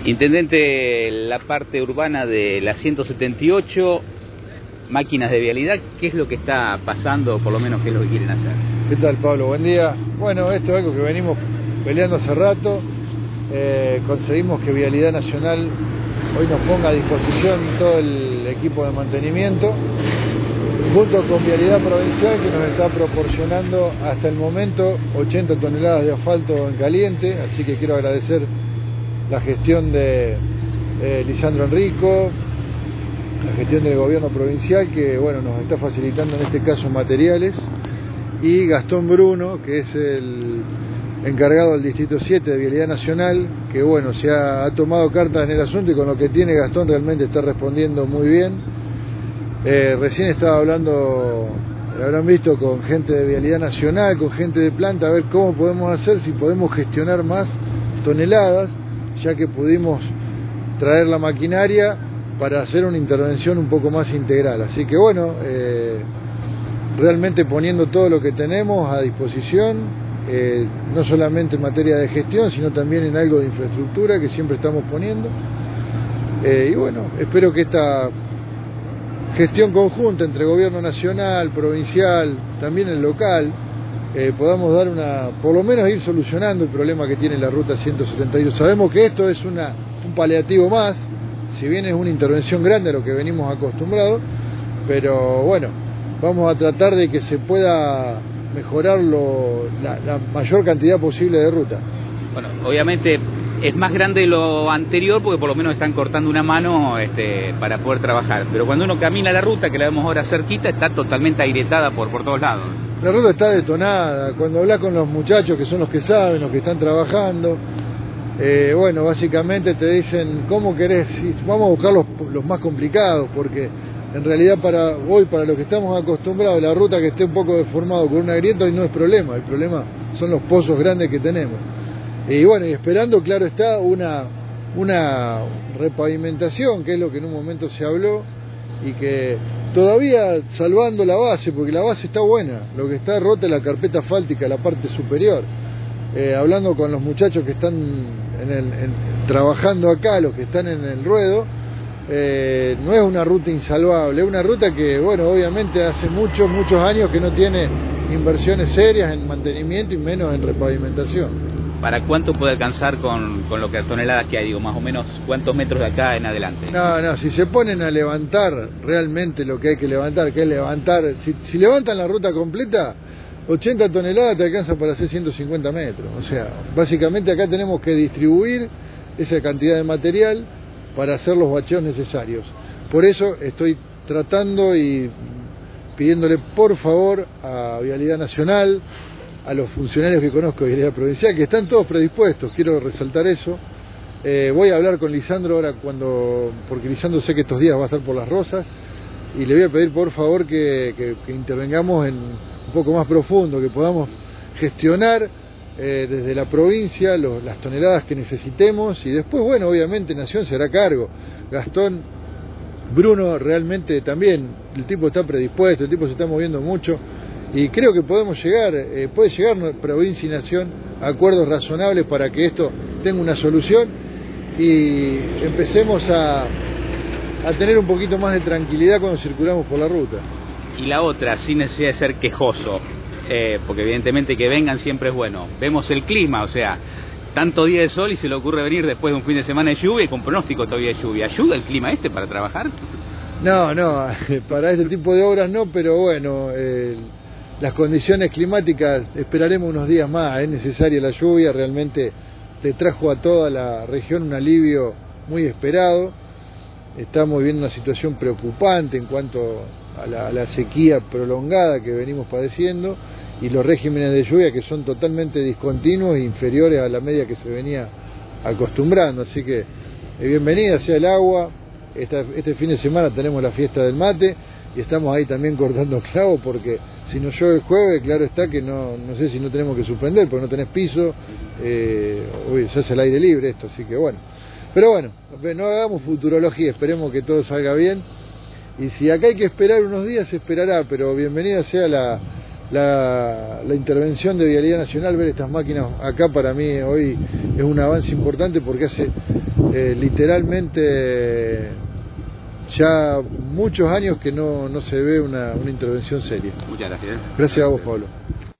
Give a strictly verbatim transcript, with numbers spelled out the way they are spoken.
Intendente, la parte urbana de la ciento setenta y ocho, máquinas de vialidad, ¿qué es lo que está pasando, o por lo menos qué es lo que quieren hacer? ¿Qué tal, Pablo? Buen día. Bueno, esto es algo que venimos peleando hace rato. Eh, conseguimos que Vialidad Nacional hoy nos ponga a disposición todo el equipo de mantenimiento, junto con Vialidad Provincial, que nos está proporcionando hasta el momento ochenta toneladas de asfalto en caliente, así que quiero agradecer la gestión de eh, Lisandro Enrico, la gestión del gobierno provincial, que bueno, nos está facilitando en este caso materiales, y Gastón Bruno, que es el encargado del Distrito siete de Vialidad Nacional, que bueno, se ha, ha tomado cartas en el asunto, y con lo que tiene Gastón realmente está respondiendo muy bien. Eh, recién estaba hablando, lo habrán visto, con gente de Vialidad Nacional, con gente de planta, a ver cómo podemos hacer, si podemos gestionar más toneladas, ya que pudimos traer la maquinaria para hacer una intervención un poco más integral. Así que bueno, eh, realmente poniendo todo lo que tenemos a disposición, eh, no solamente en materia de gestión, sino también en algo de infraestructura que siempre estamos poniendo. Eh, y bueno, espero que esta gestión conjunta entre gobierno nacional, provincial, también el local, eh, podamos dar una, por lo menos ir solucionando el problema que tiene la ruta ciento setenta y ocho. Sabemos que esto es una, un paliativo más, si bien es una intervención grande a lo que venimos acostumbrados, pero bueno, vamos a tratar de que se pueda mejorar lo, la, la mayor cantidad posible de ruta. Bueno, obviamente es más grande lo anterior porque por lo menos están cortando una mano este, para poder trabajar, pero cuando uno camina la ruta, que la vemos ahora cerquita, está totalmente agrietada por, por todos lados. La ruta está detonada. Cuando hablas con los muchachos, que son los que saben, los que están trabajando, eh, bueno, básicamente te dicen, ¿cómo querés? Vamos a buscar los, los más complicados, porque en realidad para hoy, para lo que estamos acostumbrados, la ruta que esté un poco deformado con una grieta, hoy no es problema, el problema son los pozos grandes que tenemos. Y bueno, y esperando, claro está, una, una repavimentación, que es lo que en un momento se habló, y que todavía salvando la base, porque la base está buena, lo que está rota es la carpeta asfáltica, la parte superior. Eh, hablando con los muchachos que están en el, en, trabajando acá, los que están en el ruedo, eh, no es una ruta insalvable, es una ruta que, bueno, obviamente hace muchos, muchos años que no tiene inversiones serias en mantenimiento y menos en repavimentación. ¿Para cuánto puede alcanzar con, con lo que toneladas que hay? Digo, más o menos, ¿cuántos metros de acá en adelante? No, no, si se ponen a levantar realmente lo que hay que levantar, que es levantar, si, si levantan la ruta completa, ochenta toneladas te alcanza para hacer ciento cincuenta metros. O sea, básicamente acá tenemos que distribuir esa cantidad de material para hacer los bacheos necesarios. Por eso estoy tratando y pidiéndole por favor a Vialidad Nacional, a los funcionarios que conozco de Vialidad Provincial, que están todos predispuestos, quiero resaltar eso. Eh, voy a hablar con Lisandro ahora, cuando porque Lisandro sé que estos días va a estar por Las Rosas, y le voy a pedir por favor que, que, que intervengamos en un poco más profundo, que podamos gestionar eh, desde la provincia los, las toneladas que necesitemos, y después, bueno, obviamente Nación se hará cargo. Gastón Bruno realmente también, el tipo está predispuesto, el tipo se está moviendo mucho, y creo que podemos llegar, eh, puede llegar provincia y nación a acuerdos razonables para que esto tenga una solución y empecemos a, a tener un poquito más de tranquilidad cuando circulamos por la ruta. Y la otra, sin necesidad de ser quejoso, eh, porque evidentemente que vengan siempre es bueno. Vemos el clima, o sea, tanto día de sol y se le ocurre venir después de un fin de semana de lluvia y con pronóstico todavía de lluvia. ¿Ayuda el clima este para trabajar? No, no, para este tipo de obras no, pero bueno, eh, las condiciones climáticas, esperaremos unos días más, es necesaria la lluvia, realmente le trajo a toda la región un alivio muy esperado. Estamos viviendo una situación preocupante en cuanto a la, a la sequía prolongada que venimos padeciendo y los regímenes de lluvia que son totalmente discontinuos e inferiores a la media que se venía acostumbrando, así que eh, bienvenida sea el agua. Esta, este fin de semana tenemos la fiesta del mate y estamos ahí también cortando clavos, porque si no llueve el jueves, claro está que no, no sé si no tenemos que suspender, porque no tenés piso, eh, uy, se hace el aire libre esto, así que bueno. Pero bueno, no hagamos futurología, esperemos que todo salga bien, y si acá hay que esperar unos días, se esperará, pero bienvenida sea la, la, la intervención de Vialidad Nacional, ver estas máquinas acá para mí hoy es un avance importante porque hace eh, literalmente ya muchos años que no, no se ve una, una intervención seria. Muchas gracias. Gracias a vos, Pablo.